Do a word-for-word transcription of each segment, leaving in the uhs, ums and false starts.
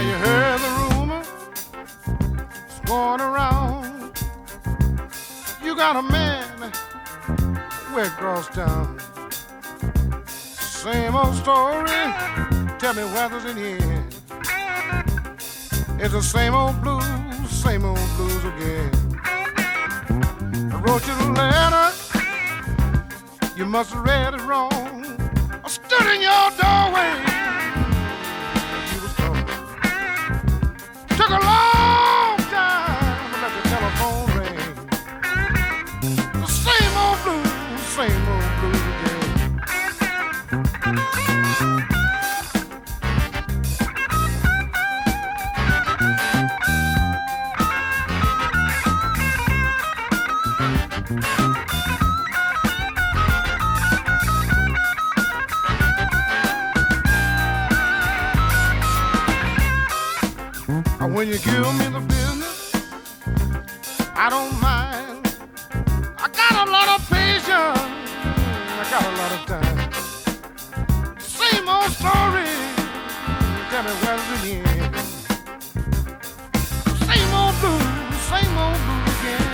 you heard the rumor it's going around. You got a man way across town. Same old story. Tell me whether's in here. It's the same old blues, same old blues again. I wrote you the letter. You must have read it wrong. I stood in your doorway. You was gone. Took a long time to let the telephone ring. The same old blues, same old blues again. When you give me the business, I don't mind. I got a lot of patience, I got a lot of time. Same old story, tell me where's it in. Same old blues, same old blues again.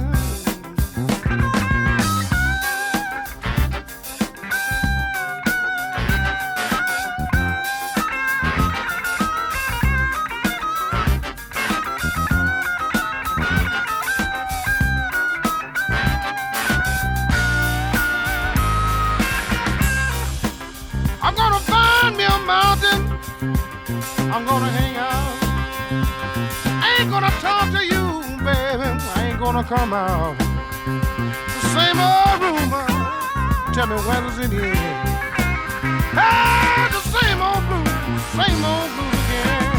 I'm gonna hang out. I ain't gonna talk to you, baby. I ain't gonna come out. The same old rumor. Tell me whether's in here. Hey, the same old blues, same old blues again.